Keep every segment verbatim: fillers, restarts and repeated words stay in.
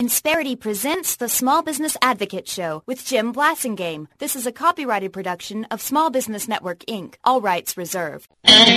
Insperity presents the Small Business Advocate Show with Jim Blasingame. This is a copyrighted production of Small Business Network, Incorporated. All rights reserved.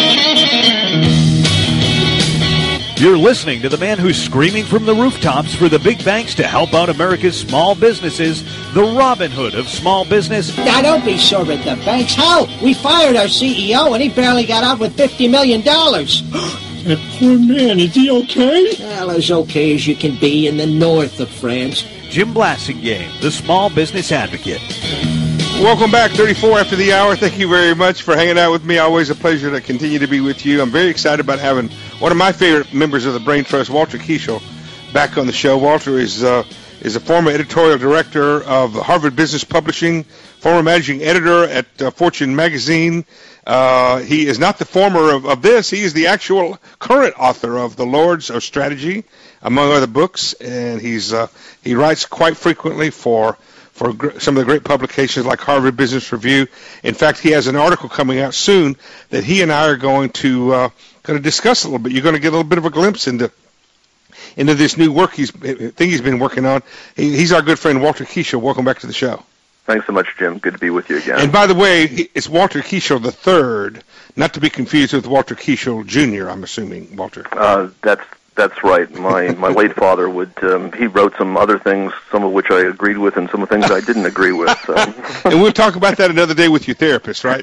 You're listening to the man who's screaming from the rooftops for the big banks to help out America's small businesses, the Robin Hood of small business. Now, don't be sore at the banks. How? We fired our C E O, and he barely got out with fifty million dollars. That poor man, is he okay? Well, as okay as you can be in the north of France. Jim Blasingame, the Small Business Advocate. Welcome back, thirty-four after the hour. Thank you very much for hanging out with me. Always a pleasure to continue to be with you. I'm very excited about having one of my favorite members of the Brain Trust, Walter Kiesel, back on the show. Walter is uh, is a former editorial director of Harvard Business Publishing, former managing editor at uh, Fortune magazine. Uh, he is not the former of, of this. He is the actual current author of The Lords of Strategy, among other books, and he's uh, he writes quite frequently for for gr- some of the great publications like Harvard Business Review. In fact, he has an article coming out soon that he and I are going to uh, going to discuss a little bit. You're going to get a little bit of a glimpse into into this new work he's thing he's been working on. He, he's our good friend Walter Kiesel. Welcome back to the show. Thanks so much, Jim. Good to be with you again. And by the way, it's Walter Kiesel the third, not to be confused with Walter Kiesel Junior, I'm assuming, Walter. Uh, that's that's right. My my late father would um, he wrote some other things, some of which I agreed with, and some of the things I didn't agree with. So. And we'll talk about that another day with your therapist, right?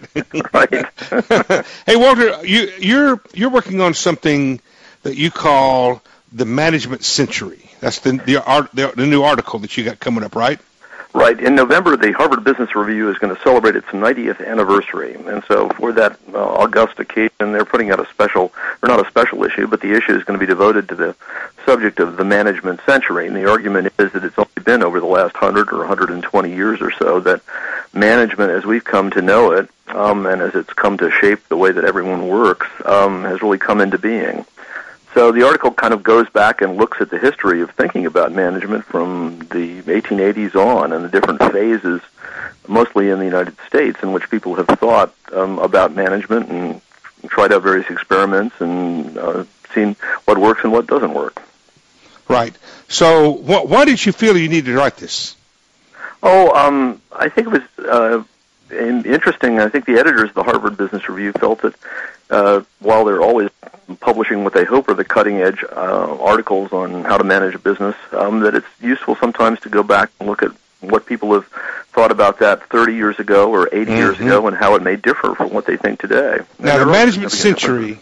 Right. Hey, Walter, you, you're you're working on something that you call the Management Century. That's the the, art, the the new article that you got coming up, right? Right. In November, the Harvard Business Review is going to celebrate its ninetieth anniversary. And so for that uh, august occasion, they're putting out a special, or not a special issue, but the issue is going to be devoted to the subject of the management century. And the argument is that it's only been over the last one hundred or one hundred twenty years or so that management, as we've come to know it, um, and as it's come to shape the way that everyone works, um, has really come into being. So the article kind of goes back and looks at the history of thinking about management from the eighteen eighties on and the different phases, mostly in the United States, in which people have thought um, about management and tried out various experiments and uh, seen what works and what doesn't work. Right. So wh- why did you feel you needed to write this? Oh, um, I think it was uh, interesting. I think the editors of the Harvard Business Review felt that uh, while they're always publishing what they hope are the cutting-edge uh, articles on how to manage a business, um, that it's useful sometimes to go back and look at what people have thought about that thirty years ago or eighty mm-hmm. years ago and how it may differ from what they think today. Now, the Management Century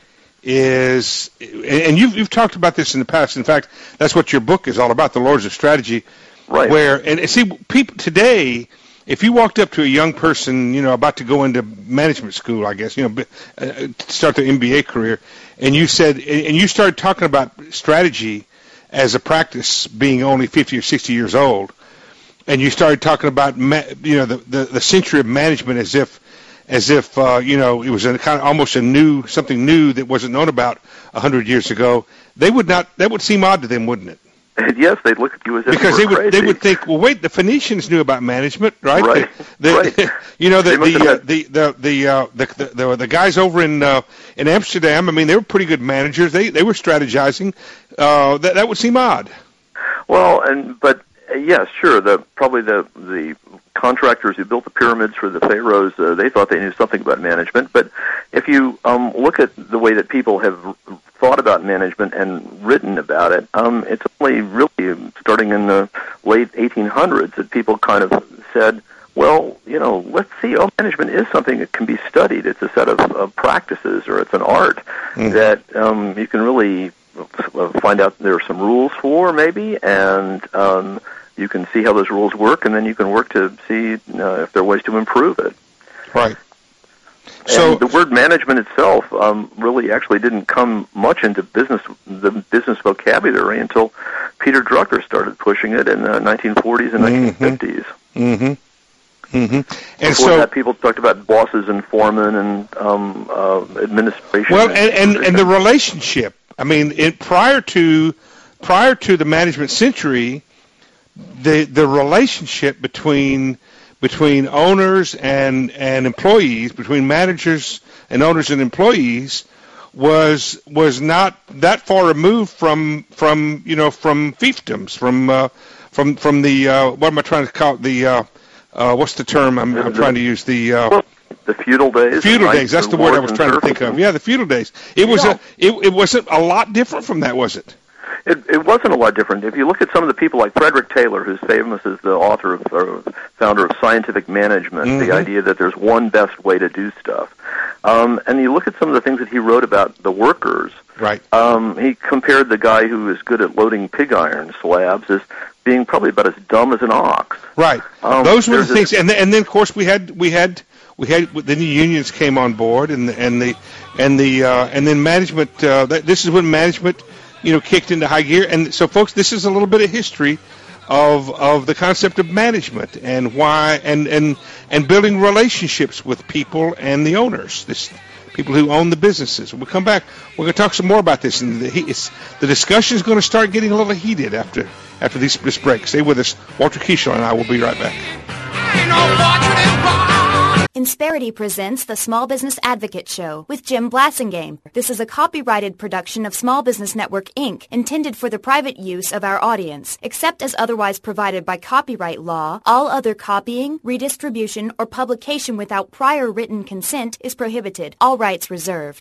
is, and you've, you've talked about this in the past. In fact, that's what your book is all about, The Lords of Strategy. Right. Where, and see, people today, if you walked up to a young person, you know, about to go into management school, I guess, you know, uh, start their M B A career, and you said, and you started talking about strategy as a practice being only fifty or sixty years old, and you started talking about, ma- you know, the, the, the century of management as if, as if, uh, you know, it was a kind of almost a new, something new that wasn't known about a hundred years ago, they would not, that would seem odd to them, wouldn't it? Yes, they'd look at you as if because you were they would crazy. they would think, well, wait, the Phoenicians knew about management, right? Right. The, the, right. You know, the the, uh, had... the the the, uh, the the the the guys over in uh, in Amsterdam. I mean, they were pretty good managers. They they were strategizing. Uh, that that would seem odd. Well, and but uh, yes, sure. The probably the the contractors who built the pyramids for the pharaohs, uh, they thought they knew something about management. But if you um, look at the way that people have thought about management and written about it, um, it's only really starting in the late eighteen hundreds that people kind of said, well, you know, let's see, oh, management is something that can be studied. It's a set of, of practices, or it's an art mm-hmm. that um, you can really find out there are some rules for, maybe, and um, you can see how those rules work, and then you can work to see uh, if there are ways to improve it. Right. So and the word management itself um, really actually didn't come much into business, the business vocabulary until Peter Drucker started pushing it in the nineteen forties and mm-hmm. nineteen fifties. Mm-hmm. Mm-hmm. And Before so that, people talked about bosses and foremen and um, uh, administration. Well, and, and, and the relationship. I mean, it, prior to prior to the Management Century, the the relationship between between owners and, and employees, between managers and owners and employees, was was not that far removed from from you know from fiefdoms, from uh, from from the uh, what am I trying to call it? The uh, uh, what's the term I'm, I'm trying to use? The uh, the feudal days. Feudal days. That's the word I was trying to think of. Yeah, the feudal days. It was yeah. a it, it wasn't a lot different from that, was it? It, it wasn't a lot different. If you look at some of the people like Frederick Taylor, who's famous as the author of, or founder of Scientific Management, mm-hmm. the idea that there's one best way to do stuff, um, and you look at some of the things that he wrote about the workers. Right. Um, he compared the guy who is good at loading pig iron slabs as being probably about as dumb as an ox. Right. Um, Those were the things, a, and then, and then of course we had we had we had then the unions came on board, and the, and the and the uh, and then management. Uh, that, this is when management, you know, kicked into high gear. And so, folks, this is a little bit of history of of the concept of management and why and and and building relationships with people and the owners. This. People who own the businesses. We'll come back. We're going to talk some more about this, and the, it's, the discussion is going to start getting a little heated after after this, this break. Stay with us. Walter Keeshaw and I will be right back. Insperity presents the Small Business Advocate Show with Jim Blasingame. This is a copyrighted production of Small Business Network, Incorporated, intended for the private use of our audience. Except as otherwise provided by copyright law, all other copying, redistribution, or publication without prior written consent is prohibited. All rights reserved.